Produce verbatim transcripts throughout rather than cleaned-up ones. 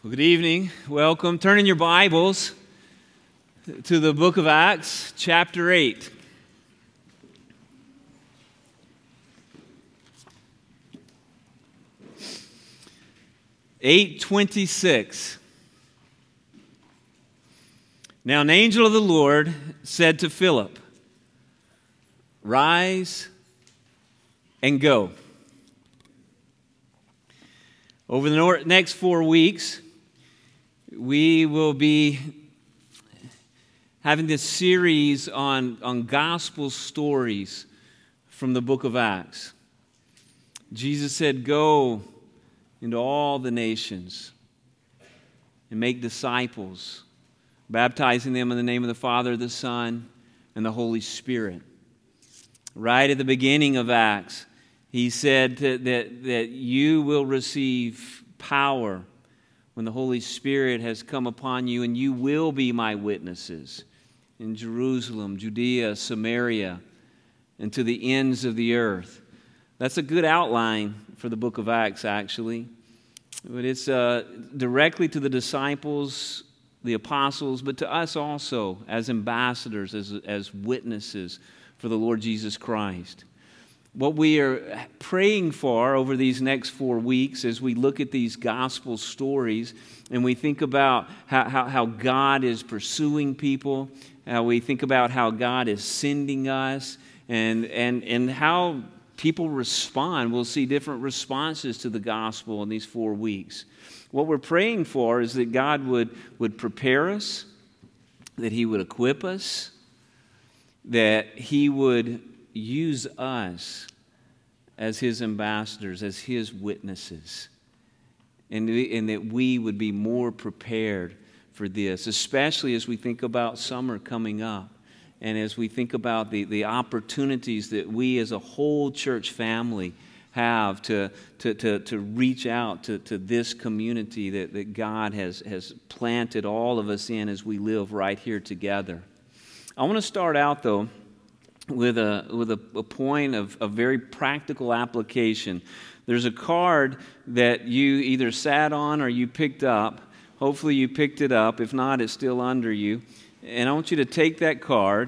Well, good evening. Welcome. Turn in your Bibles to the book of Acts, chapter eight. eight twenty-six. Now an angel of the Lord said to Philip, "Rise and go." Over the next four weeks, we will be having this series on, on gospel stories from the book of Acts. Jesus said, "Go into all the nations and make disciples, baptizing them in the name of the Father, the Son, and the Holy Spirit." Right at the beginning of Acts, he said that, that, that you will receive power when the Holy Spirit has come upon you, and you will be my witnesses in Jerusalem, Judea, Samaria, and to the ends of the earth. That's a good outline for the book of Acts, actually. But it's uh, directly to the disciples, the apostles, but to us also as ambassadors, as, as witnesses for the Lord Jesus Christ. What we are praying for over these next four weeks as we look at these gospel stories and we think about how, how, how God is pursuing people, how we think about how God is sending us, and, and, and how people respond. We'll see different responses to the gospel in these four weeks. What we're praying for is that God would, would prepare us, that He would equip us, that He would use us as His ambassadors, as His witnesses, and, we, and that we would be more prepared for this, especially as we think about summer coming up and as we think about the, the opportunities that we as a whole church family have to, to, to, to reach out to, to this community that, that God has, has planted all of us in as we live right here together. I want to start out, though, with a with a, a point of a very practical application. There's a card that you either sat on or you picked up. Hopefully you picked it up. If not, it's still under you. And I want you to take that card.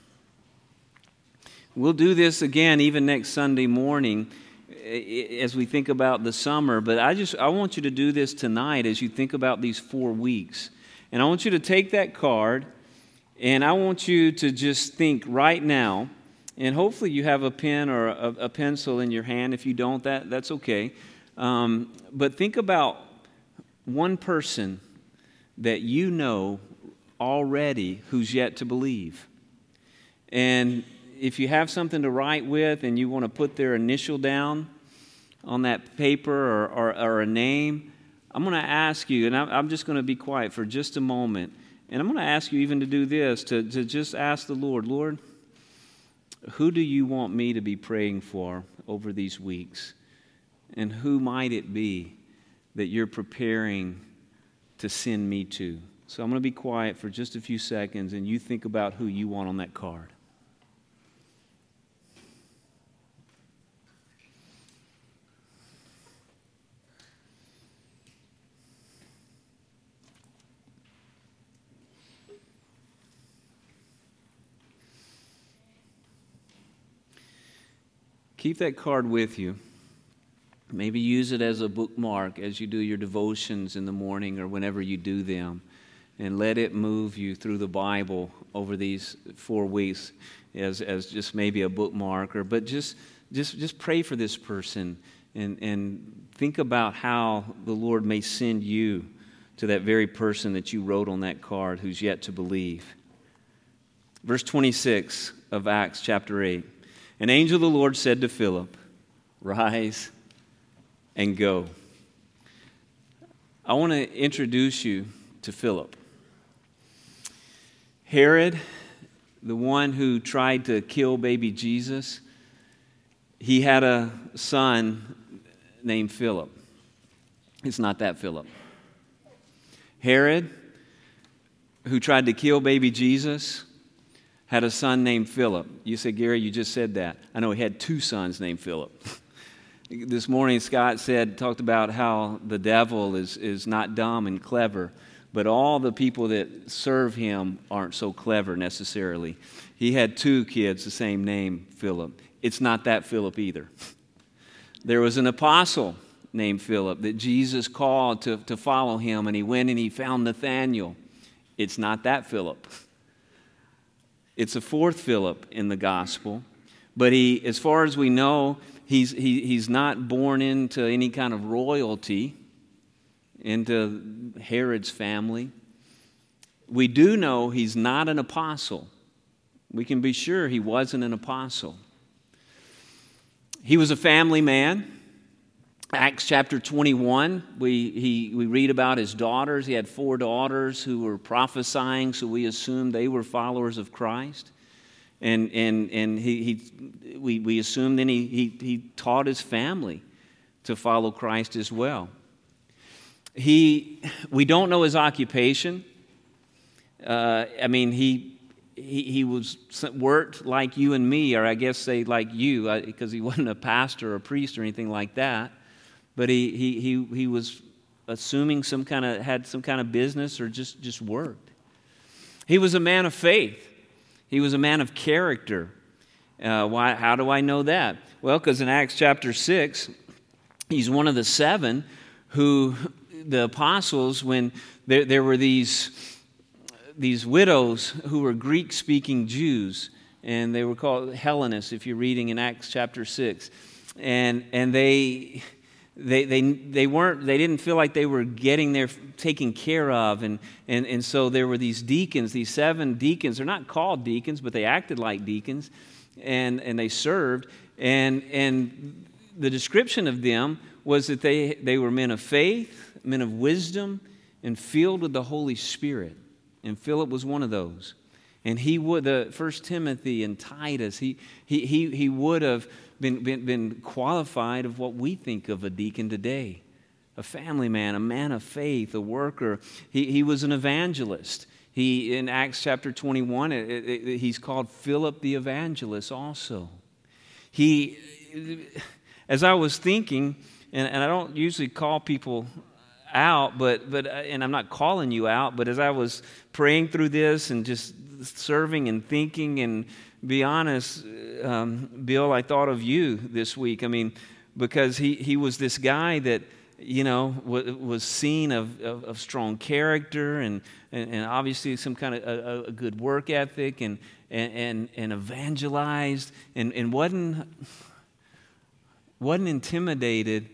We'll do this again even next Sunday morning as we think about the summer. But I just I want you to do this tonight as you think about these four weeks. And I want you to take that card. And I want you to just think right now, and hopefully you have a pen or a, a pencil in your hand. If you don't, that that's okay. Um, but think about one person that you know already who's yet to believe. And if you have something to write with and you want to put their initial down on that paper or, or, or a name, I'm going to ask you, and I'm, I'm just going to be quiet for just a moment. And I'm going to ask you even to do this, to, to just ask the Lord, Lord, who do you want me to be praying for over these weeks? And who might it be that you're preparing to send me to? So I'm going to be quiet for just a few seconds, and you think about who you want on that card. Keep that card with you. Maybe use it as a bookmark as you do your devotions in the morning or whenever you do them. And let it move you through the Bible over these four weeks as, as just maybe a bookmark. Or, but just, just, just pray for this person and, and think about how the Lord may send you to that very person that you wrote on that card who's yet to believe. Verse twenty-six of Acts chapter eight. An angel of the Lord said to Philip, "Rise and go." I want to introduce you to Philip. Herod, the one who tried to kill baby Jesus, he had a son named Philip. It's not that Philip. Herod, who tried to kill baby Jesus, had a son named Philip. You say, Gary, you just said that. I know he had two sons named Philip. This morning, Scott said, talked about how the devil is, is not dumb and clever, but all the people that serve him aren't so clever necessarily. He had two kids, the same name, Philip. It's not that Philip either. There was an apostle named Philip that Jesus called to, to follow him, and he went and he found Nathanael. It's not that Philip. It's a fourth Philip in the gospel, but he, as far as we know, He's, he, he's not born into any kind of royalty, into Herod's family. We do know he's not an apostle. We can be sure he wasn't an apostle. He was a family man. Acts chapter twenty-one, we, he, we read about his daughters. He had four daughters who were prophesying, so we assume they were followers of Christ. And and and he, he we we assume then he, he he taught his family to follow Christ as well. He we don't know his occupation. Uh, I mean he he he was worked like you and me, or I guess say like you, because he wasn't a pastor or a priest or anything like that. But he he he he was assuming some kind of had some kind of business or just just worked. He was a man of faith. He was a man of character. Uh, why? How do I know that? Well, because in Acts chapter six, he's one of the seven who, the apostles, when there, there were these, these widows who were Greek-speaking Jews, and they were called Hellenists, if you're reading in Acts chapter six. And, and they... They they they weren't they didn't feel like they were getting their taken care of, and, and and so there were these deacons, these seven deacons. They're not called deacons, but they acted like deacons, and and they served. And and the description of them was that they they were men of faith, men of wisdom, and filled with the Holy Spirit. And Philip was one of those. And he would the First Timothy and Titus. He he he he would have. Been, been, been qualified of what we think of a deacon today. A family man, a man of faith, a worker. He, he was an evangelist. He, in Acts chapter twenty-one, it, it, he's called Philip the Evangelist also. He, as I was thinking, and, and I don't usually call people out, but, but and I'm not calling you out, but as I was praying through this and just serving and thinking and be honest, um, Bill, I thought of you this week. I mean, because he, he was this guy that, you know, w- was seen of, of, of strong character and, and, and obviously some kind of a, a good work ethic and and, and, and evangelized and, and wasn't, wasn't intimidated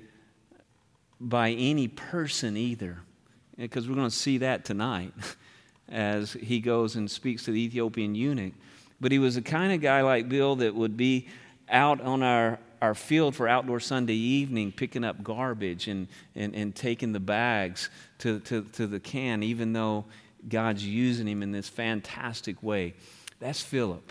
by any person either. Because we're going to see that tonight as he goes and speaks to the Ethiopian eunuch. But he was the kind of guy like Bill that would be out on our, our field for outdoor Sunday evening picking up garbage and, and, and taking the bags to, to, to the can, even though God's using him in this fantastic way. That's Philip.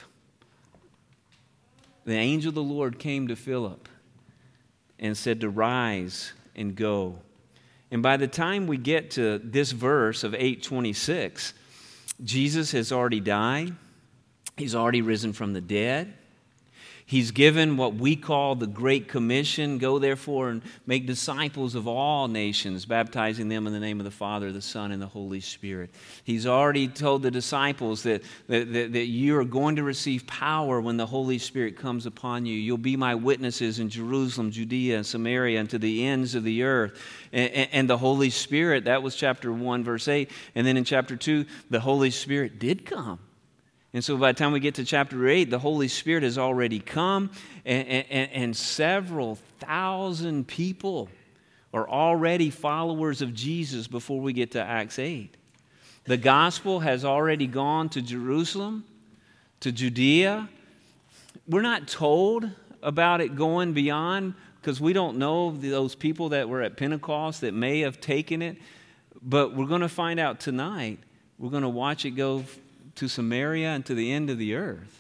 The angel of the Lord came to Philip and said to rise and go. And by the time we get to this verse of eight twenty-six, Jesus has already died. He's already risen from the dead. He's given what we call the Great Commission. Go therefore and make disciples of all nations, baptizing them in the name of the Father, the Son, and the Holy Spirit. He's already told the disciples that, that, that, that you are going to receive power when the Holy Spirit comes upon you. You'll be my witnesses in Jerusalem, Judea, and Samaria, and to the ends of the earth. And, and, and the Holy Spirit, that was chapter one, verse eight. And then in chapter two, the Holy Spirit did come. And so by the time we get to chapter eight, the Holy Spirit has already come, and, and, and several thousand people are already followers of Jesus before we get to Acts eight. The gospel has already gone to Jerusalem, to Judea. We're not told about it going beyond, because we don't know those people that were at Pentecost that may have taken it, but we're going to find out tonight. We're going to watch it go to Samaria and to the end of the earth.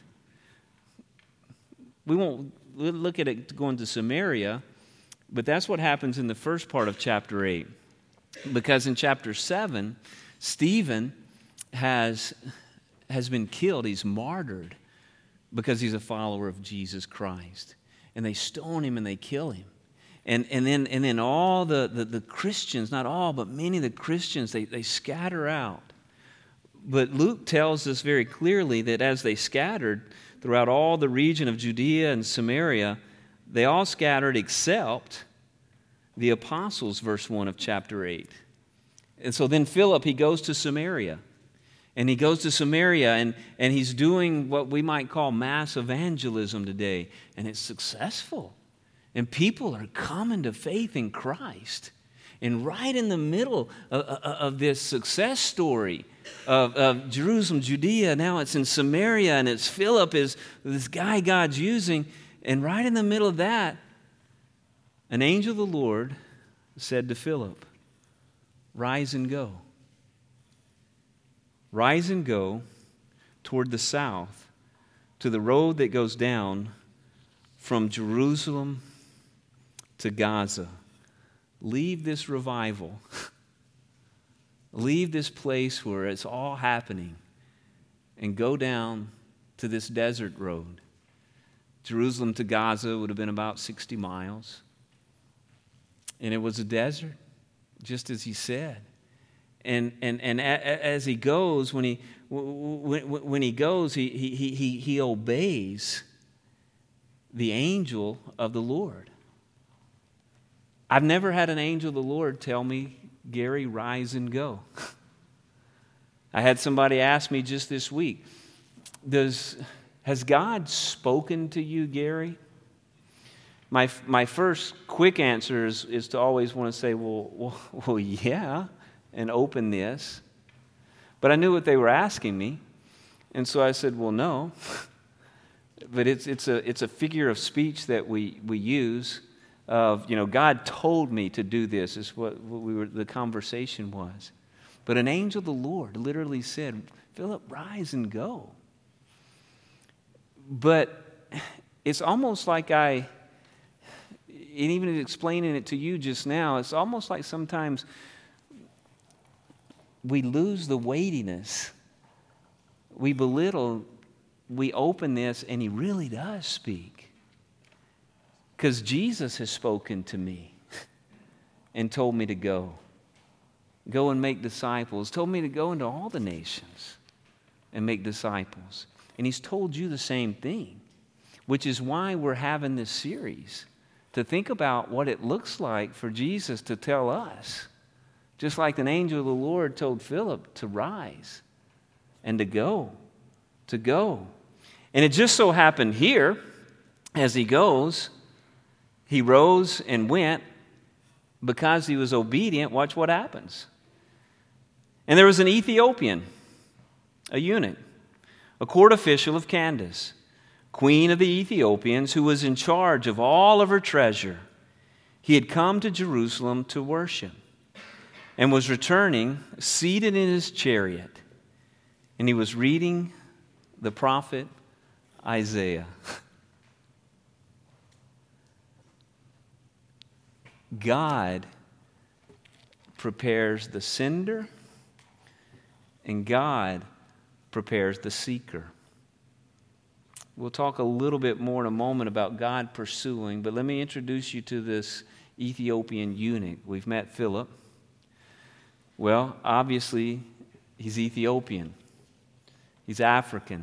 We won't look at it going to Samaria, but that's what happens in the first part of chapter eight. Because in chapter seven, Stephen has, has been killed. He's martyred because he's a follower of Jesus Christ. And they stone him and they kill him. And, and, then, and then all the, the, the Christians, not all, but many of the Christians, they, they scatter out. But Luke tells us very clearly that as they scattered throughout all the region of Judea and Samaria, they all scattered except the apostles, verse one of chapter eight. And so then Philip, he goes to Samaria. And he goes to Samaria, and, and he's doing what we might call mass evangelism today. And it's successful. And people are coming to faith in Christ. And right in the middle of, of, of this success story of, of Jerusalem, Judea, now it's in Samaria, and it's Philip is this guy God's using. And right in the middle of that, an angel of the Lord said to Philip, "Rise and go. Rise and go toward the south to the road that goes down from Jerusalem to Gaza. Leave this revival. Leave this place where it's all happening and go down to this desert road." Jerusalem to Gaza would have been about sixty miles. And it was a desert, just as he said. And and and as he goes, when he when, when he goes, he he he he obeys the angel of the Lord. I've never had an angel of the Lord tell me, "Gary, rise and go." I had somebody ask me just this week, "Does has God spoken to you, Gary?" My my first quick answer is, is to always want to say, well, well, well, yeah, and open this. But I knew what they were asking me, and so I said, well, no. But it's it's a it's a figure of speech that we we use. Of, you know, God told me to do this, is what, what we were, the conversation was. But an angel of the Lord literally said, "Philip, rise and go." But it's almost like I, and even explaining it to you just now, it's almost like sometimes we lose the weightiness. We belittle, we open this, and he really does speak. Because Jesus has spoken to me and told me to go. Go and make disciples. Told me to go into all the nations and make disciples. And he's told you the same thing, which is why we're having this series, to think about what it looks like for Jesus to tell us, just like an angel of the Lord told Philip to rise and to go, to go. And it just so happened here, as he goes, he rose and went because he was obedient. Watch what happens. And there was an Ethiopian, a eunuch, a court official of Candace, queen of the Ethiopians, who was in charge of all of her treasure. He had come to Jerusalem to worship and was returning, seated in his chariot, and he was reading the prophet Isaiah. God prepares the sender, and God prepares the seeker. We'll talk a little bit more in a moment about God pursuing, but let me introduce you to this Ethiopian eunuch. We've met Philip. Well, obviously, he's Ethiopian. He's African.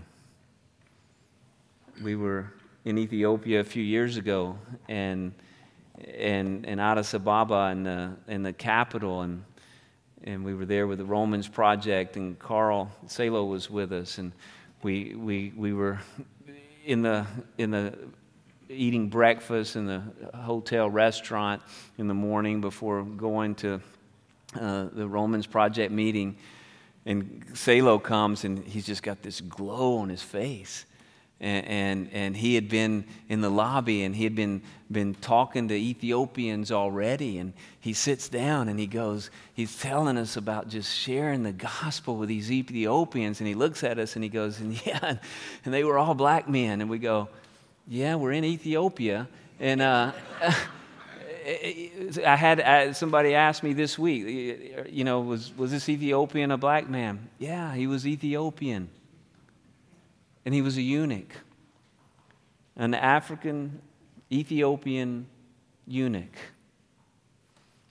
We were in Ethiopia a few years ago, and and in Addis Ababa, in the in the capital, and and we were there with the Romans Project, and Carl Salo was with us, and we we we were in the in the eating breakfast in the hotel restaurant in the morning before going to uh, the Romans Project meeting, and Salo comes, and he's just got this glow on his face. And, and and he had been in the lobby, and he had been been talking to Ethiopians already, and he sits down and he goes, he's telling us about just sharing the gospel with these Ethiopians, and he looks at us and he goes, and yeah, and they were all black men, and we go, yeah, we're in Ethiopia, and uh, I had I, somebody asked me this week, you know, was was this Ethiopian a black man? Yeah, he was Ethiopian. And he was a eunuch, an African Ethiopian eunuch.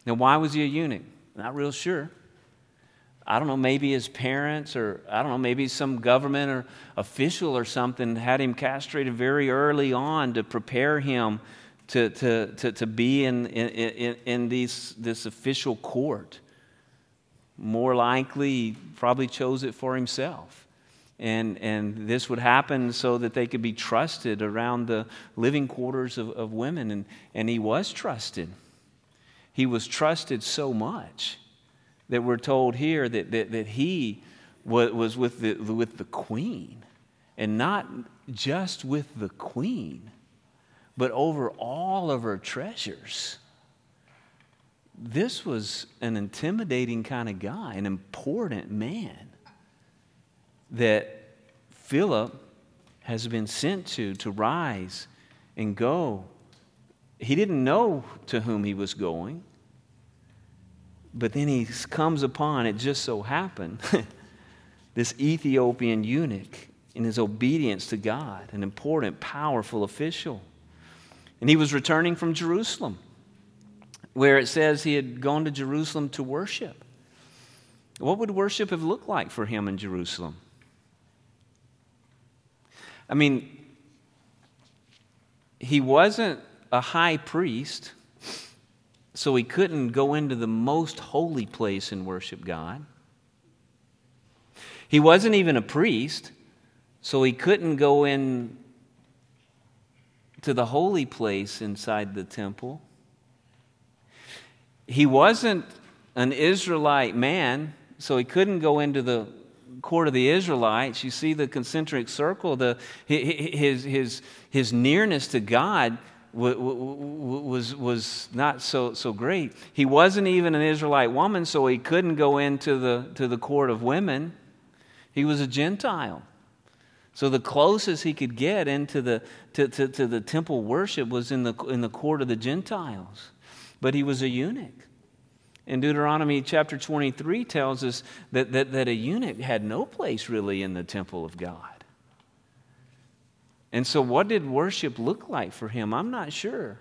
Now, why was he a eunuch? Not real sure. I don't know, maybe his parents or, I don't know, maybe some government or official or something had him castrated very early on to prepare him to, to, to, to be in, in, in, in these, this official court. More likely, he probably chose it for himself. And, and this would happen so that they could be trusted around the living quarters of, of women. And, and he was trusted. He was trusted so much that we're told here that, that, that he was, was with, the, with the queen. And not just with the queen, but over all of her treasures. This was an intimidating kind of guy, an important man that Philip has been sent to, to rise and go. He didn't know to whom he was going, but then he comes upon, it just so happened, this Ethiopian eunuch in his obedience to God, an important, powerful official. And he was returning from Jerusalem, where it says he had gone to Jerusalem to worship. What would worship have looked like for him in Jerusalem? I mean, he wasn't a high priest, so he couldn't go into the most holy place and worship God. He wasn't even a priest, so he couldn't go in to the holy place inside the temple. He wasn't an Israelite man, so he couldn't go into the court of the Israelites. You see the concentric circle, the his his his nearness to God was was not so so great. He wasn't even an Israelite woman, so he couldn't go into the to the court of women. He was a Gentile. So the closest he could get into the to, to, to the temple worship was in the in the court of the Gentiles. But he was a eunuch. And Deuteronomy chapter twenty-three tells us that, that, that a eunuch had no place really in the temple of God. And so what did worship look like for him? I'm not sure.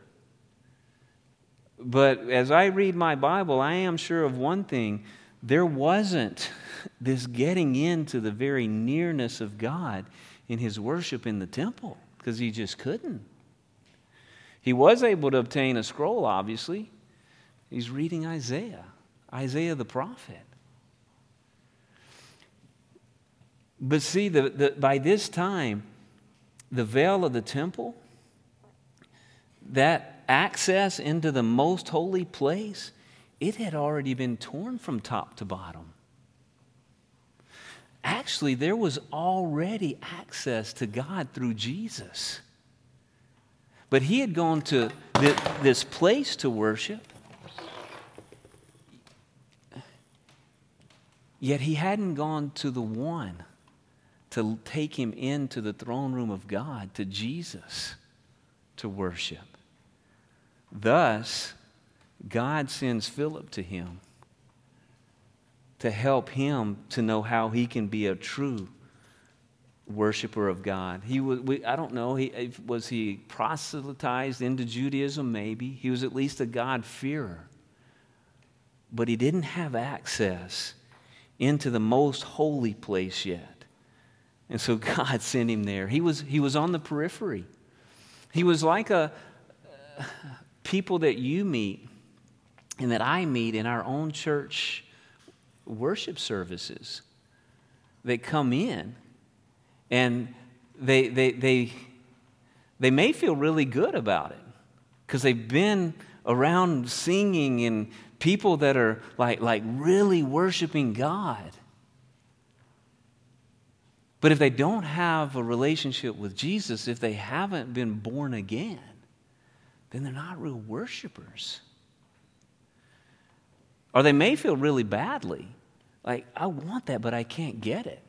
But as I read my Bible, I am sure of one thing. There wasn't this getting into the very nearness of God in his worship in the temple, because he just couldn't. He was able to obtain a scroll, obviously. He's reading Isaiah, Isaiah the prophet. But see, the, the, by this time, the veil of the temple, that access into the most holy place, it had already been torn from top to bottom. Actually, there was already access to God through Jesus. But he had gone to this place to worship, yet he hadn't gone to the one to take him into the throne room of God, to Jesus, to worship. Thus, God sends Philip to him to help him to know how he can be a true worshiper of God. He was, we, I don't know, he, was he proselytized into Judaism? Maybe. He was at least a God-fearer. But he didn't have access into the most holy place yet. And so God sent him there. He was, he was on the periphery. He was like a uh, people that you meet and that I meet in our own church worship services. They come in and they they they they may feel really good about it because they've been around singing and people that are like like really worshiping God. But if they don't have a relationship with Jesus, if they haven't been born again, then they're not real worshipers. Or they may feel really badly. Like, I want that, but I can't get it.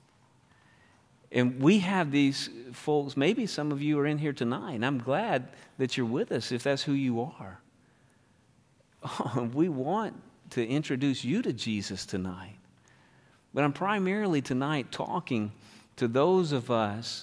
And we have these folks, maybe some of you are in here tonight, and I'm glad that you're with us if that's who you are. Oh, we want to introduce you to Jesus tonight. But I'm primarily tonight talking to those of us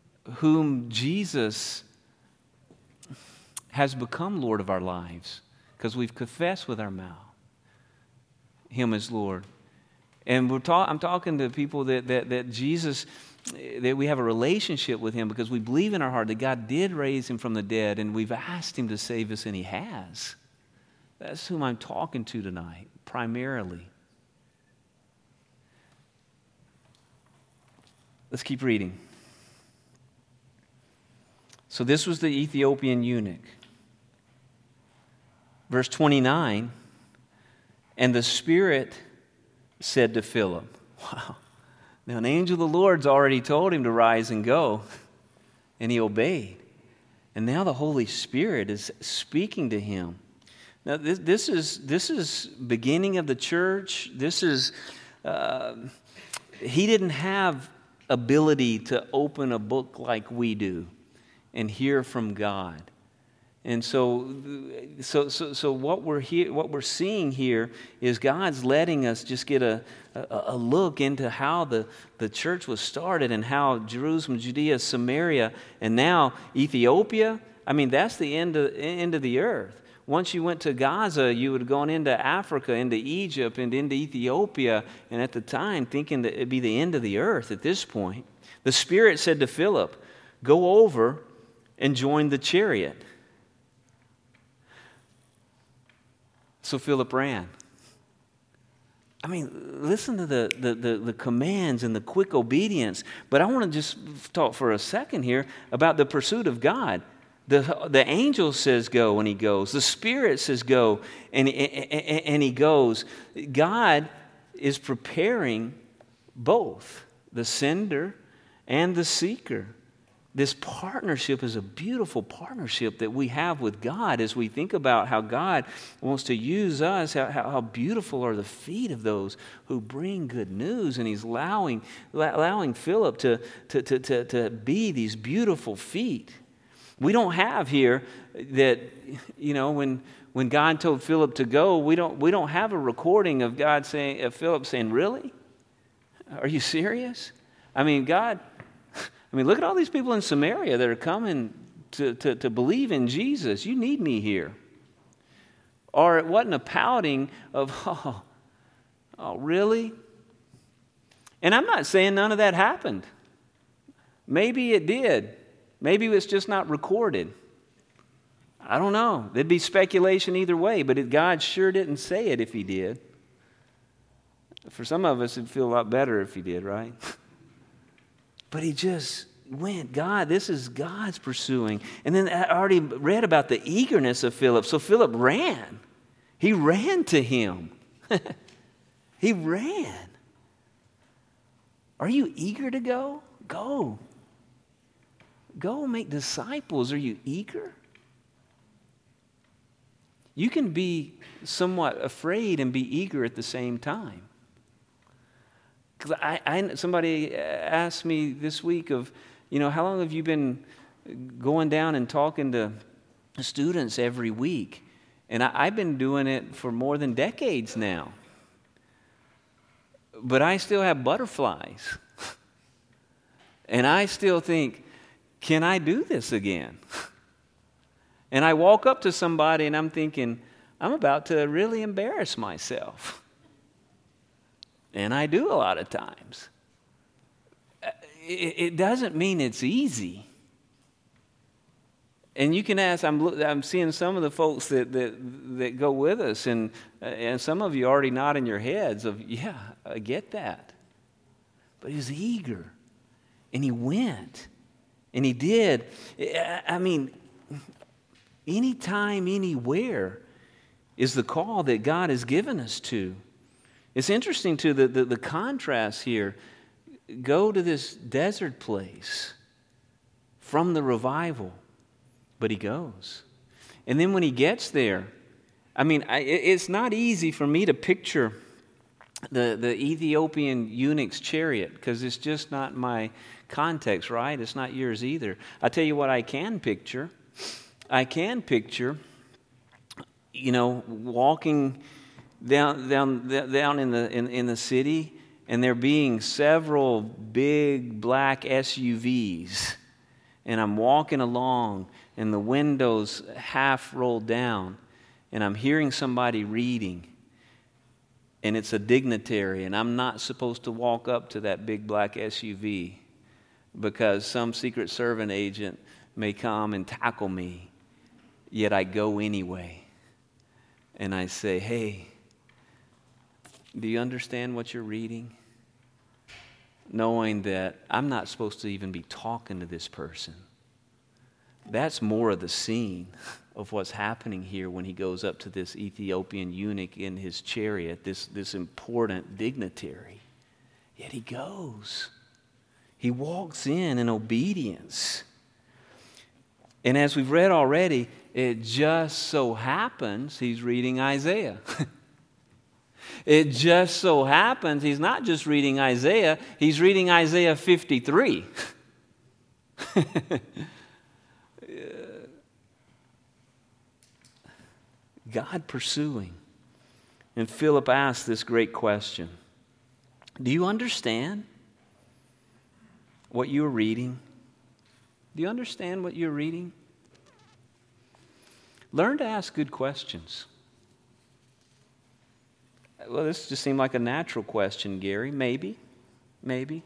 whom Jesus has become Lord of our lives. because we've confessed with our mouth Him as Lord. And we're talk, I'm talking to people that, that, that Jesus, that we have a relationship with Him because we believe in our heart that God did raise Him from the dead, and we've asked Him to save us, and He has. That's whom I'm talking to tonight, primarily. Let's keep reading. So this was the Ethiopian eunuch. Verse twenty-nine, and the Spirit said to Philip, wow, now an angel of the Lord's already told him to rise and go, and he obeyed. And now the Holy Spirit is speaking to him. Now this, this is this is beginning of the church. This is, uh, he didn't have ability to open a book like we do and hear from God. And so, so, so, so what we're here, what we're seeing here is God's letting us just get a, a, a look into how the, the church was started and how Jerusalem, Judea, Samaria, and now Ethiopia. I mean, that's the end of, end of the earth. Once you went to Gaza, you would have gone into Africa, into Egypt, and into Ethiopia, and at the time thinking that it'd be the end of the earth at this point. The Spirit said to Philip, go over and join the chariot. So Philip ran. I mean, listen to the, the, the, the commands and the quick obedience. But I want to just talk for a second here about the pursuit of God. The, the angel says go and he goes. The Spirit says go and, and, and he goes. God is preparing both the sender and the seeker. This partnership is a beautiful partnership that we have with God as we think about how God wants to use us, how, how beautiful are the feet of those who bring good news. And He's allowing, allowing Philip to, to, to, to, to be these beautiful feet. We don't have here that, you know, when when God told Philip to go, we don't we don't have a recording of God saying, of Philip saying, really? Are you serious? I mean, God... I mean, look at all these people in Samaria that are coming to, to, to believe in Jesus. You need me here. Or it wasn't a pouting of, oh, oh, really? And I'm not saying none of that happened. Maybe it did. Maybe it's just not recorded. I don't know. There'd be speculation either way, but it, God sure didn't say it if He did. For some of us, it'd feel a lot better if He did, right? But he just went, God, this is God's pursuing. And then I already read about the eagerness of Philip. So Philip ran. He ran to him. He ran. Are you eager to go? Go. Go make disciples. Are you eager? You can be somewhat afraid and be eager at the same time. Because I, I, somebody asked me this week of, you know, how long have you been going down and talking to students every week? And I, I've been doing it for more than decades now. But I still have butterflies. And I still think, can I do this again? And I walk up to somebody and I'm thinking, I'm about to really embarrass myself. And I do a lot of times. It doesn't mean it's easy. And you can ask, I'm, I'm seeing some of the folks that, that, that go with us, and, and some of you already nodding your heads of, yeah, I get that. But he's eager, and he went, and he did. I mean, anytime, anywhere is the call that God has given us to. It's interesting, too, the, the, the contrast here. Go to this desert place from the revival, but he goes. And then when he gets there, I mean, I, it's not easy for me to picture the, the Ethiopian eunuch's chariot because it's just not my context, right? It's not yours either. I tell you what I can picture. I can picture, you know, walking down down down in the in, in the city, and there being several big black S U Vs, and I'm walking along, and the windows half rolled down, and I'm hearing somebody reading, and it's a dignitary, and I'm not supposed to walk up to that big black S U V because some Secret Service agent may come and tackle me, yet I go anyway. And I say, hey, do you understand what you're reading? Knowing that I'm not supposed to even be talking to this person. That's more of the scene of what's happening here when he goes up to this Ethiopian eunuch in his chariot, this, this important dignitary. Yet he goes. He walks in in obedience. And as we've read already, it just so happens he's reading Isaiah. It just so happens he's not just reading Isaiah, he's reading Isaiah fifty-three. God pursuing. And Philip asked this great question. Do you understand what you're reading? Do you understand what you're reading? Learn to ask good questions. Well, this just seemed like a natural question, Gary. Maybe. Maybe.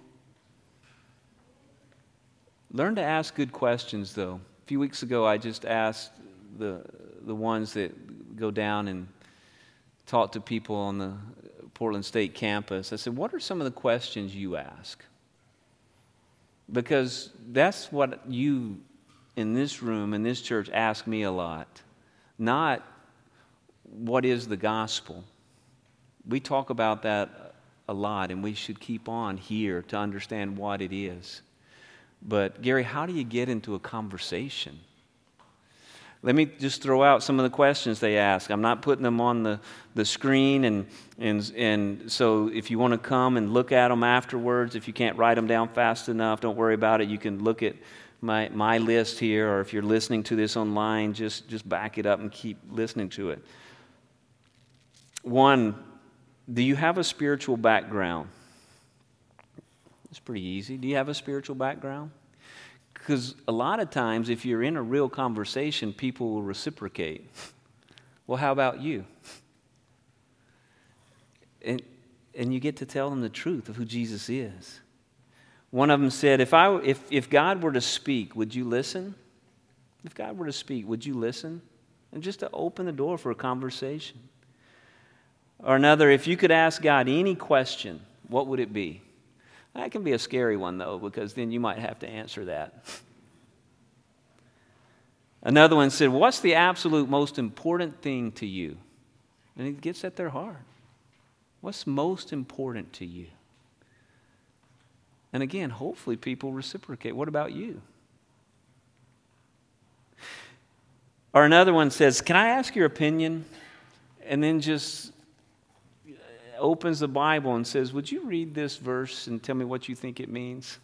Learn to ask good questions, though. A few weeks ago, I just asked the, the ones that go down and talk to people on the Portland State campus. I said, what are some of the questions you ask? Because that's what you in this room, in this church, ask me a lot. Not what is the gospel. We talk about that a lot, and we should keep on here to understand what it is. But Gary, how do you get into a conversation? Let me just throw out some of the questions they ask. I'm not putting them on the, the screen, and, and, and so if you want to come and look at them afterwards, if you can't write them down fast enough, don't worry about it. You can look at my, my list here, or if you're listening to this online, just, just back it up and keep listening to it. One, do you have a spiritual background? It's pretty easy. Do you have a spiritual background? Because a lot of times, if you're in a real conversation, people will reciprocate. Well, how about you? And, and you get to tell them the truth of who Jesus is. One of them said, if, I, if, if God were to speak, would you listen? If God were to speak, would you listen? And just to open the door for a conversation. Or another, if you could ask God any question, what would it be? That can be a scary one, though, because then you might have to answer that. Another one said, what's the absolute most important thing to you? And it gets at their heart. What's most important to you? And again, hopefully people reciprocate. What about you? Or another one says, can I ask your opinion? And then just opens the Bible and says, would you read this verse and tell me what you think it means?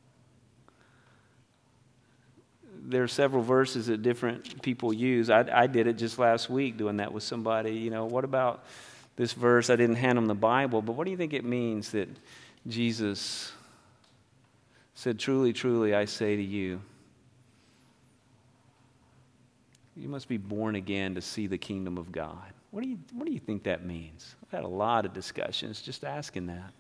There are several verses that different people use. I, I did it just last week doing that with somebody. You know, what about this verse? I didn't hand them the Bible, but what do you think it means that Jesus said, truly, truly, I say to you, you must be born again to see the kingdom of God. What do you, what do you think that means? I've had a lot of discussions just asking that.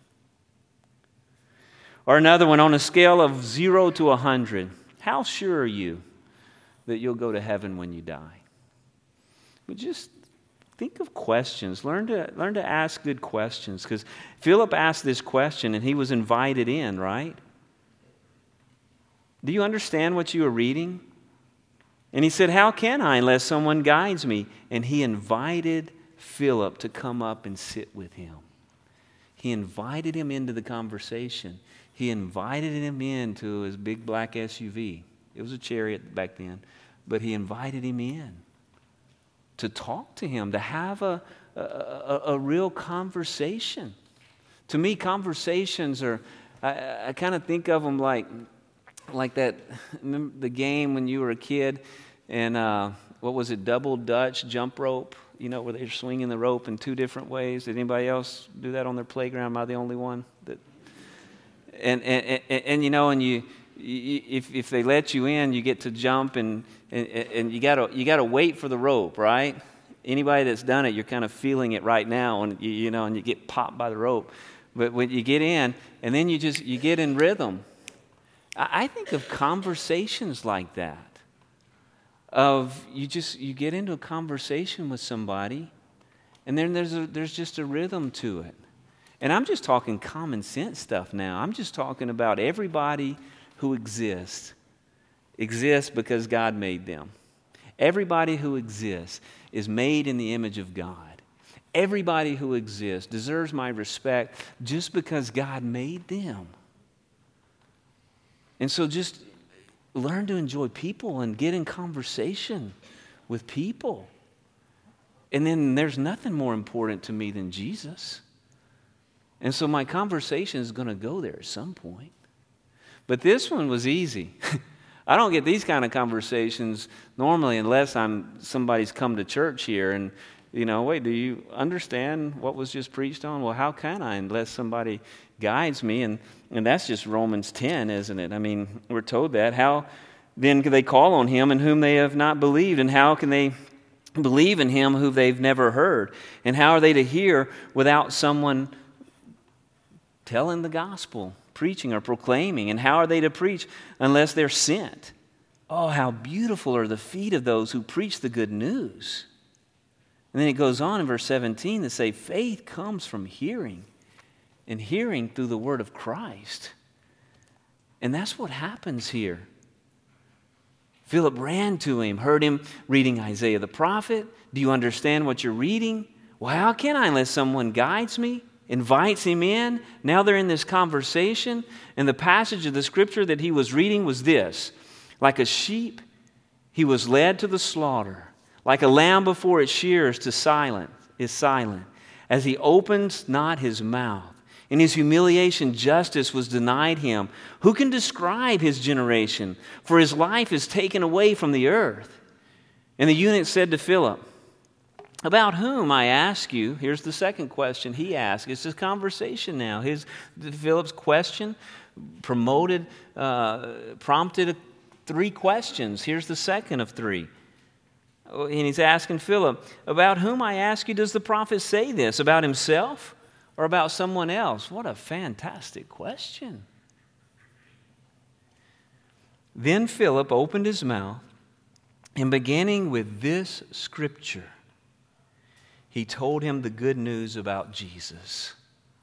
Or another one, on a scale of zero to a hundred, how sure are you that you'll go to heaven when you die? But just think of questions. Learn to, learn to ask good questions. Because Philip asked this question and he was invited in, right? Do you understand what you are reading? And he said, how can I unless someone guides me? And he invited Philip to come up and sit with him. He invited him into the conversation. He invited him into his big black S U V. It was a chariot back then. But he invited him in to talk to him, to have a, a, a, a real conversation. To me, conversations are, I, I kind of think of them like, like that, remember the game when you were a kid, and uh, what was it, double Dutch jump rope, you know, where they're swinging the rope in two different ways. Did anybody else do that on their playground? Am I the only one? That? And, and, and, and you know, and you, you, if, if they let you in, you get to jump, and, and, and you gotta, you gotta wait for the rope, right? Anybody that's done it, you're kind of feeling it right now, and you, you know, and you get popped by the rope. But when you get in, and then you just you get in rhythm. I, I think of conversations like that. Of you just you get into a conversation with somebody, and then there's a, there's just a rhythm to it. And I'm just talking common sense stuff now. I'm just talking about everybody who exists exists because God made them. Everybody who exists is made in the image of God. Everybody who exists deserves my respect just because God made them. And so just learn to enjoy people and get in conversation with people. And then there's nothing more important to me than Jesus. And so my conversation is going to go there at some point. But this one was easy. I don't get these kind of conversations normally unless I'm somebody's come to church here and, you know, wait, do you understand what was just preached on? Well, how can I unless somebody guides me? And, and that's just Romans ten, isn't it? I mean, we're told that. How then can they call on him in whom they have not believed? And how can they believe in him who they've never heard? And how are they to hear without someone telling the gospel, preaching or proclaiming? And how are they to preach unless they're sent? Oh, how beautiful are the feet of those who preach the good news. And then it goes on in verse seventeen to say, faith comes from hearing, and hearing through the word of Christ. And that's what happens here. Philip ran to him, heard him reading Isaiah the prophet. Do you understand what you're reading? Well, how can I unless someone guides me? Invites him in. Now they're in this conversation. And the passage of the scripture that he was reading was this. Like a sheep, he was led to the slaughter. Like a lamb before its shears to silent is silent. As he opens not his mouth. In his humiliation, justice was denied him. Who can describe his generation? For his life is taken away from the earth. And the eunuch said to Philip, about whom, I ask you, here's the second question he asked. It's this conversation now. His Philip's question promoted, uh, prompted three questions. Here's the second of three. And he's asking Philip, about whom, I ask you, does the prophet say this? About himself or about someone else? What a fantastic question. Then Philip opened his mouth, and beginning with this scripture, he told him the good news about Jesus.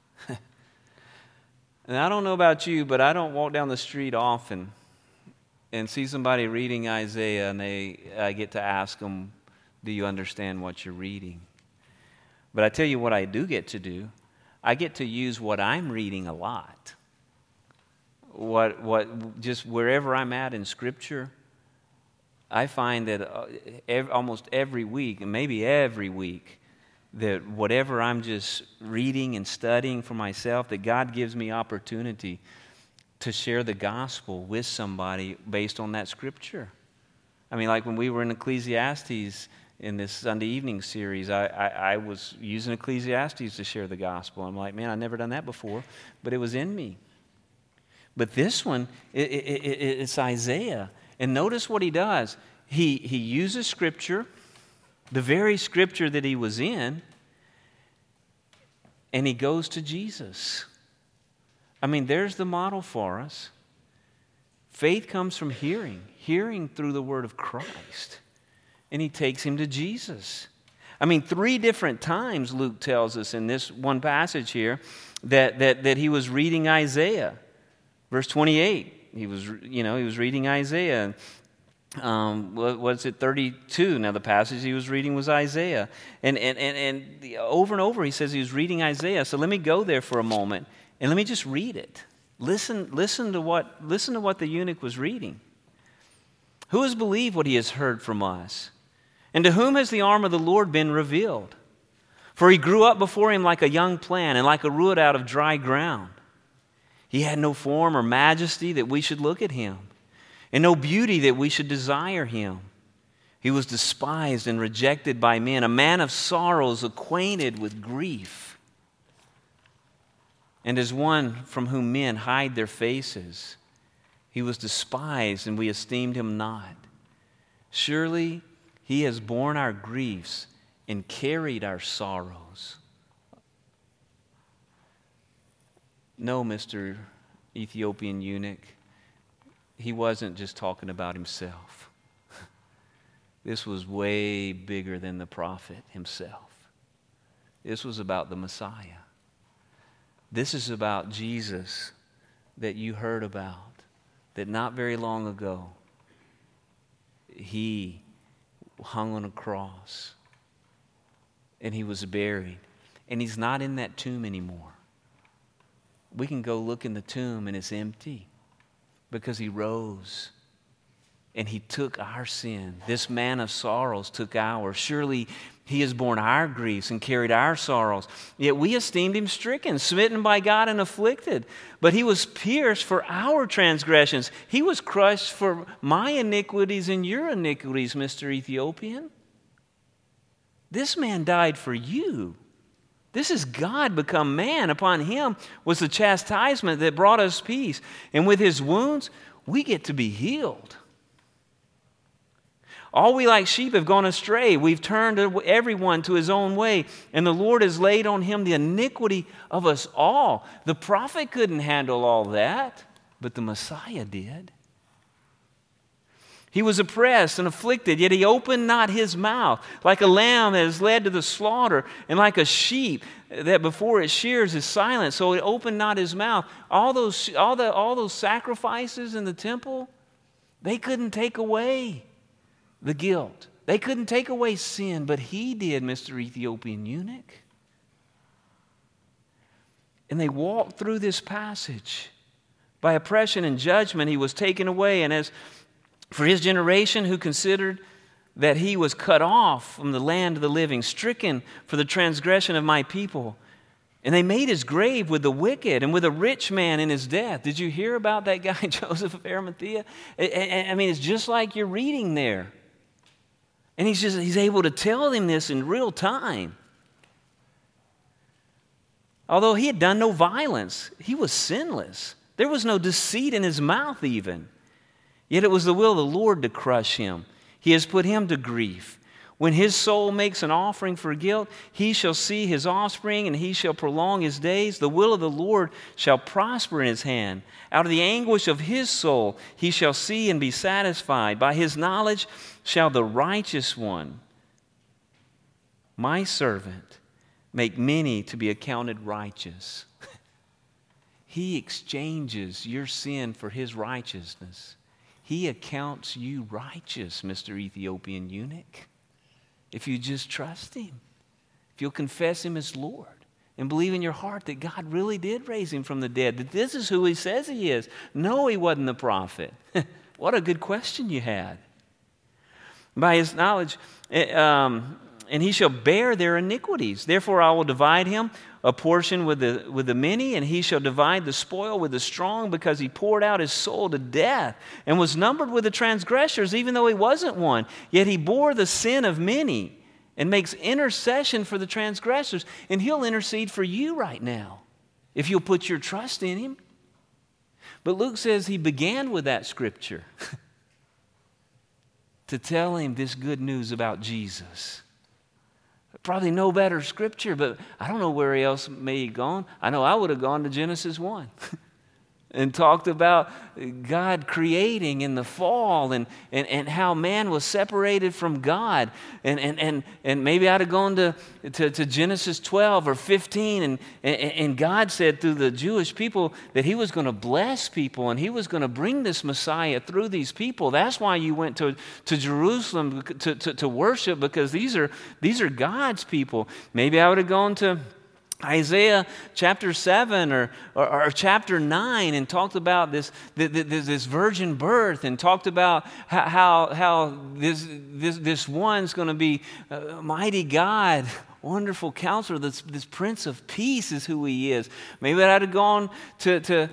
And I don't know about you, but I don't walk down the street often and see somebody reading Isaiah, and they I get to ask them, do you understand what you're reading? But I tell you what I do get to do. I get to use what I'm reading a lot. What what just wherever I'm at in Scripture, I find that every, almost every week, and maybe every week, that whatever I'm just reading and studying for myself, that God gives me opportunity to share the gospel with somebody based on that scripture. I mean, like when we were in Ecclesiastes in this Sunday evening series, I, I, I was using Ecclesiastes to share the gospel. I'm like, man, I've never done that before, but it was in me. But this one, it, it, it, it's Isaiah. And notice what he does. He, he uses scripture, the very scripture that he was in, and he goes to Jesus. I mean, there's the model for us. Faith comes from hearing, hearing through the word of Christ. And he takes him to Jesus. I mean, three different times Luke tells us in this one passage here that, that, that he was reading Isaiah. Verse twenty-eight, he was, you know, he was reading Isaiah. Um, what was it, thirty-two? Now the passage he was reading was Isaiah. And, and, and, and the, over and over he says he was reading Isaiah. So let me go there for a moment and let me just read it. Listen, listen to what, listen to what the eunuch was reading. Who has believed what he has heard from us? And to whom has the arm of the Lord been revealed? For he grew up before him like a young plant and like a root out of dry ground. He had no form or majesty that we should look at him, and no beauty that we should desire him. He was despised and rejected by men, a man of sorrows, acquainted with grief. And as one from whom men hide their faces, he was despised and we esteemed him not. Surely he has borne our griefs and carried our sorrows. No, Mister Ethiopian eunuch, he wasn't just talking about himself. This was way bigger than the prophet himself. This was about the Messiah. This is about Jesus that you heard about, that not very long ago, he hung on a cross and he was buried. And he's not in that tomb anymore. We can go look in the tomb and it's empty because he rose and he took our sin. This man of sorrows took ours. Surely he has borne our griefs and carried our sorrows. Yet we esteemed him stricken, smitten by God and afflicted. But he was pierced for our transgressions. He was crushed for my iniquities and your iniquities, Mister Ethiopian. This man died for you. This is God become man. Upon him was the chastisement that brought us peace. And with his wounds, we get to be healed. All we like sheep have gone astray. We've turned everyone to his own way. And the Lord has laid on him the iniquity of us all. The prophet couldn't handle all that, but the Messiah did. He was oppressed and afflicted, yet he opened not his mouth. Like a lamb that is led to the slaughter, and like a sheep that before it shears is silent, so he opened not his mouth. All those, all the, all those sacrifices in the temple, they couldn't take away the guilt. They couldn't take away sin, but he did, Mister Ethiopian eunuch. And they walked through this passage. By oppression and judgment he was taken away, and as for his generation who considered that he was cut off from the land of the living, stricken for the transgression of my people. And they made his grave with the wicked and with a rich man in his death. Did you hear about that guy, Joseph of Arimathea? I mean, it's just like you're reading there. And he's just he's able to tell them this in real time. Although he had done no violence, he was sinless. There was no deceit in his mouth even. Yet it was the will of the Lord to crush him. He has put him to grief. When his soul makes an offering for guilt, he shall see his offspring, and he shall prolong his days. The will of the Lord shall prosper in his hand. Out of the anguish of his soul he shall see and be satisfied. By his knowledge shall the righteous one, my servant, make many to be accounted righteous. He exchanges your sin for his righteousness. He accounts you righteous, Mister Ethiopian eunuch. If you just trust him, if you'll confess him as Lord and believe in your heart that God really did raise him from the dead, that this is who he says he is. No, he wasn't the prophet. What a good question you had. By his knowledge, um, and he shall bear their iniquities. Therefore I will divide him a portion with the, with the many, and he shall divide the spoil with the strong, because he poured out his soul to death and was numbered with the transgressors, even though he wasn't one. Yet he bore the sin of many and makes intercession for the transgressors. And he'll intercede for you right now if you'll put your trust in him. But Luke says he began with that scripture to tell him this good news about Jesus. Probably no better scripture, but I don't know where else may have gone. I know I would have gone to Genesis one and talked about God creating in the fall and, and, and how man was separated from God. And, and, and, and maybe I'd have gone to, to, to Genesis twelve or fifteen, and, and, and God said through the Jewish people that he was going to bless people and he was going to bring this Messiah through these people. That's why you went to, to Jerusalem to, to, to worship, because these are, these are God's people. Maybe I would have gone to Isaiah chapter seven or, or, or chapter nine and talked about this, this, this virgin birth, and talked about how, how this, this, this one's going to be a mighty God, wonderful counselor, this, this Prince of Peace is who he is. Maybe I'd have gone to, to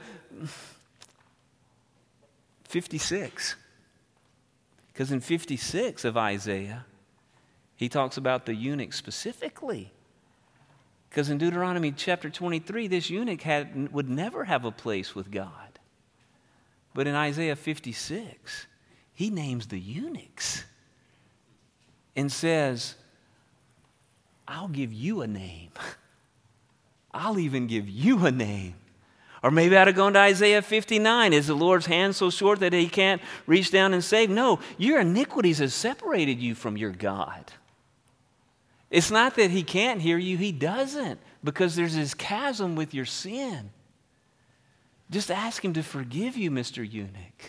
fifty-six, because in fifty-six of Isaiah, he talks about the eunuch specifically. Because in Deuteronomy chapter twenty-three, this eunuch had, would never have a place with God. But in Isaiah fifty-six, he names the eunuchs and says, I'll give you a name. I'll even give you a name. Or maybe I'd have gone to Isaiah fifty-nine. Is the Lord's hand so short that he can't reach down and save? No, your iniquities have separated you from your God. It's not that he can't hear you, he doesn't, because there's this chasm with your sin. Just ask him to forgive you, Mister Eunuch,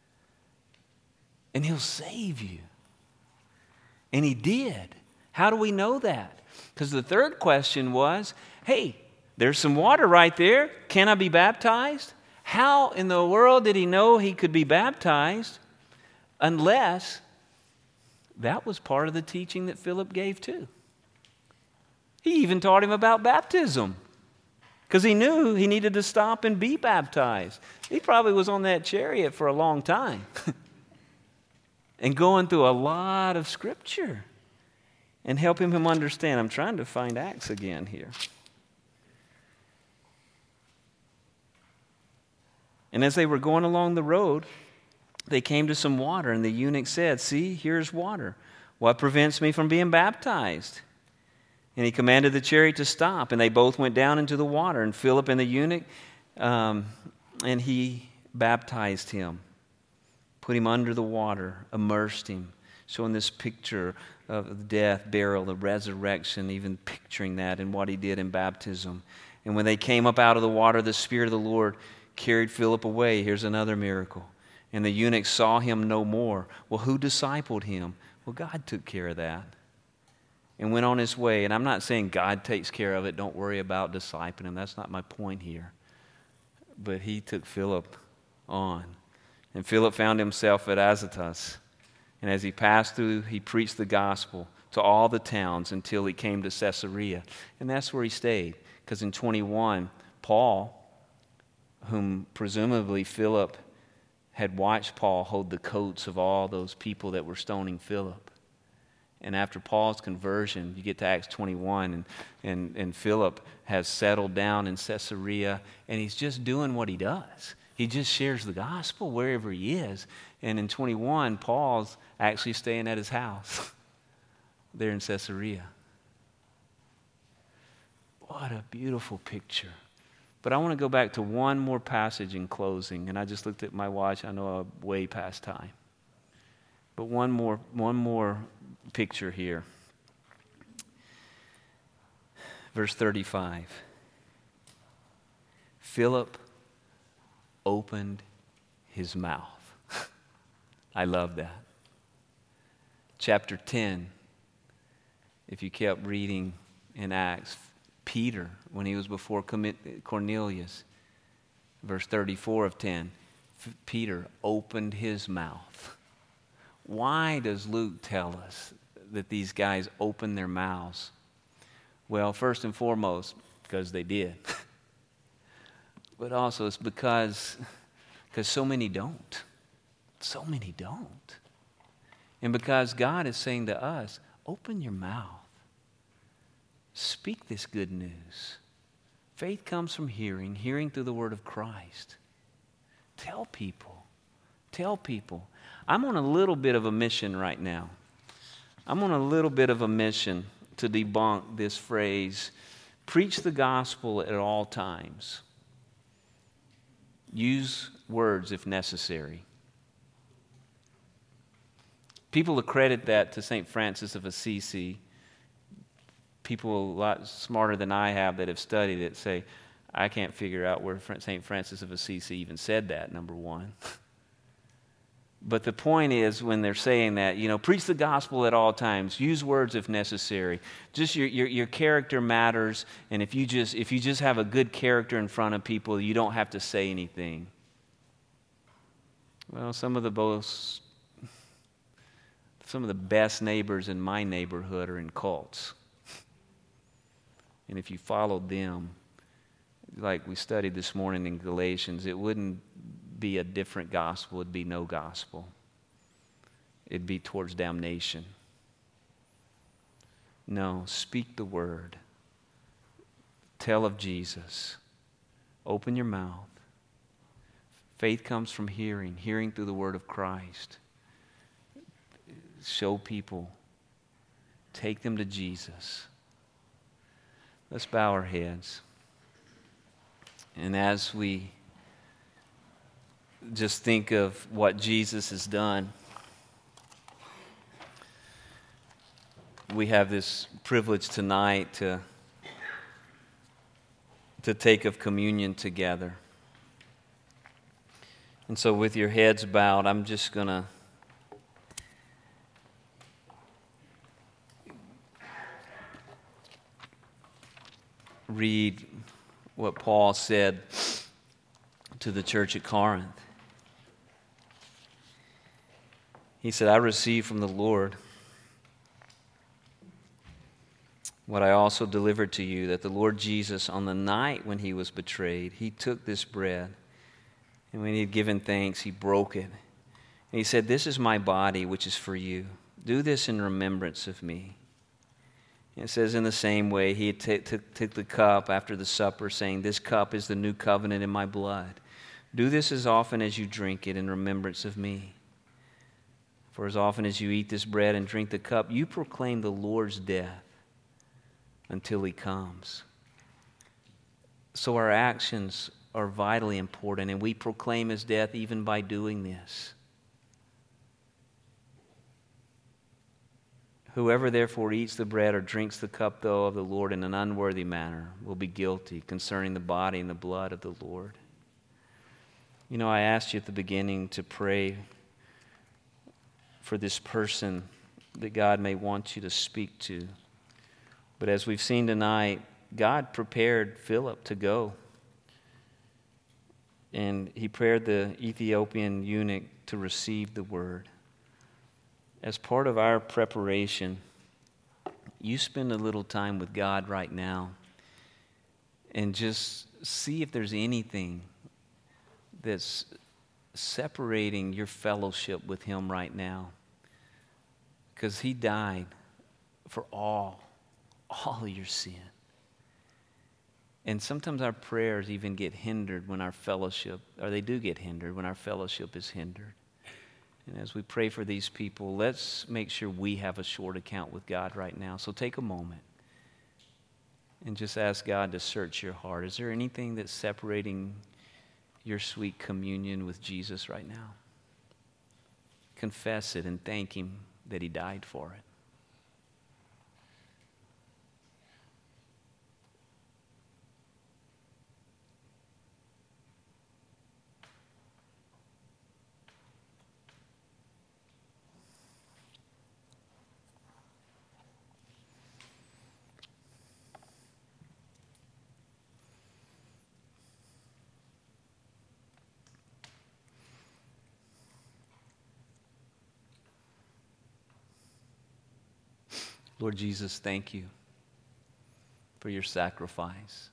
and he'll save you. And he did. How do we know that? Because the third question was, hey, there's some water right there. Can I be baptized? How in the world did he know he could be baptized unless that was part of the teaching that Philip gave too? He even taught him about baptism because he knew he needed to stop and be baptized. He probably was on that chariot for a long time and going through a lot of scripture and helping him understand. I'm trying to find Acts again here. And as they were going along the road, they came to some water, and the eunuch said, see, here's water. What prevents me from being baptized? And he commanded the chariot to stop, and they both went down into the water, and Philip and the eunuch, um, and he baptized him, put him under the water, immersed him, showing this picture of the death, burial, the resurrection, even picturing that in what he did in baptism. And when they came up out of the water, the Spirit of the Lord carried Philip away. Here's another miracle. And the eunuch saw him no more. Well, who discipled him? Well, God took care of that and went on his way. And I'm not saying God takes care of it. Don't worry about discipling him. That's not my point here. But he took Philip on. And Philip found himself at Azotus. And as he passed through, he preached the gospel to all the towns until he came to Caesarea. And that's where he stayed. Because in twenty-one, Paul, whom presumably Philip had watched Paul hold the coats of all those people that were stoning Philip. And after Paul's conversion, you get to Acts twenty-one, and, and, and Philip has settled down in Caesarea, and he's just doing what he does. He just shares the gospel wherever he is. And in twenty-one, Paul's actually staying at his house there in Caesarea. What a beautiful picture. But I want to go back to one more passage in closing. And I just looked at my watch. I know I'm way past time. But one more, one more picture here. Verse thirty-five. Philip opened his mouth. I love that. Chapter ten, if you kept reading in Acts, Peter, when he was before Cornelius, verse thirty-four of ten, Peter opened his mouth. Why does Luke tell us that these guys opened their mouths? Well, first and foremost, because they did. But also it's because, because so many don't. So many don't. And because God is saying to us, open your mouth. Speak this good news. Faith comes from hearing, hearing through the word of Christ. Tell people. Tell people. I'm on a little bit of a mission right now. I'm on a little bit of a mission to debunk this phrase, preach the gospel at all times. Use words if necessary. People accredit that to Saint Francis of Assisi. People a lot smarter than I have that have studied it say, I can't figure out where Saint Francis of Assisi even said that, number one. But the point is, when they're saying that, you know, preach the gospel at all times. Use words if necessary. Just your, your, your character matters, and if you just if you just have a good character in front of people, you don't have to say anything. Well, some of the most, some of the best neighbors in my neighborhood are in cults. And if you followed them, like we studied this morning in Galatians, it wouldn't be a different gospel. It'd be no gospel. It'd be towards damnation. No, speak the word. Tell of Jesus. Open your mouth. Faith comes from hearing, hearing through the word of Christ. Show people. Take them to Jesus. Let's bow our heads. And as we just think of what Jesus has done, we have this privilege tonight to, to take of communion together. And so with your heads bowed, I'm just going to read what Paul said to the church at Corinth. He said, I received from the Lord what I also delivered to you, that the Lord Jesus, on the night when he was betrayed, he took this bread, and when he had given thanks, he broke it. And he said, this is my body, which is for you. Do this in remembrance of me. And it says, in the same way, he t- t- took the cup after the supper, saying, this cup is the new covenant in my blood. Do this as often as you drink it in remembrance of me. For as often as you eat this bread and drink the cup, you proclaim the Lord's death until he comes. So our actions are vitally important, and we proclaim his death even by doing this. Whoever therefore eats the bread or drinks the cup, though, of the Lord in an unworthy manner will be guilty concerning the body and the blood of the Lord. You know, I asked you at the beginning to pray for this person that God may want you to speak to. But as we've seen tonight, God prepared Philip to go. And he prepared the Ethiopian eunuch to receive the word. As part of our preparation, you spend a little time with God right now and just see if there's anything that's separating your fellowship with him right now. Because he died for all, all of your sin. And sometimes our prayers even get hindered when our fellowship, or they do get hindered when our fellowship is hindered. And as we pray for these people, let's make sure we have a short account with God right now. So take a moment and just ask God to search your heart. Is there anything that's separating your sweet communion with Jesus right now? Confess it and thank him that he died for it. Lord Jesus, thank you for your sacrifice,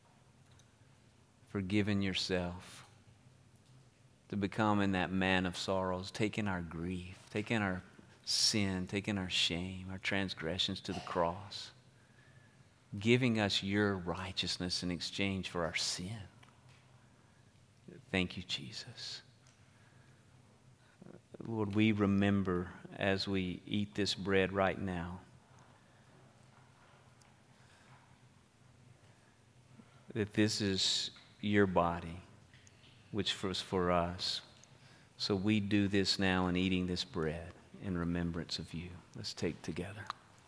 for giving yourself to becoming that man of sorrows, taking our grief, taking our sin, taking our shame, our transgressions to the cross, giving us your righteousness in exchange for our sin. Thank you, Jesus. Lord, we remember as we eat this bread right now that this is your body, which was for us. So we do this now in eating this bread in remembrance of you. Let's take together.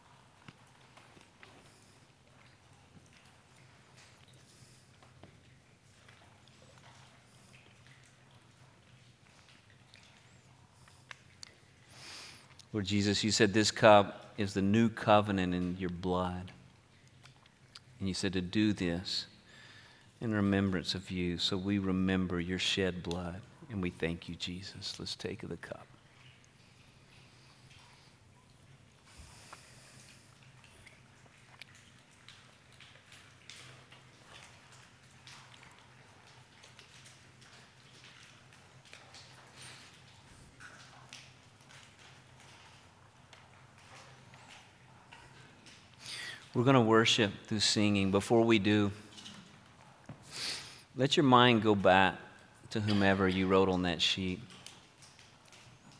Lord Jesus, you said this cup is the new covenant in your blood. And you said to do this in remembrance of you. So we remember your shed blood, and we thank you, Jesus. Let's take of the cup. We're going to worship through singing. Before we do, let your mind go back to whomever you wrote on that sheet.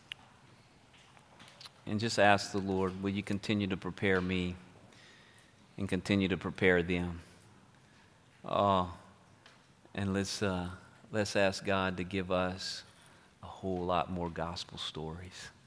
And just ask the Lord, will you continue to prepare me and continue to prepare them. Oh, and let's, uh, let's ask God to give us a whole lot more gospel stories.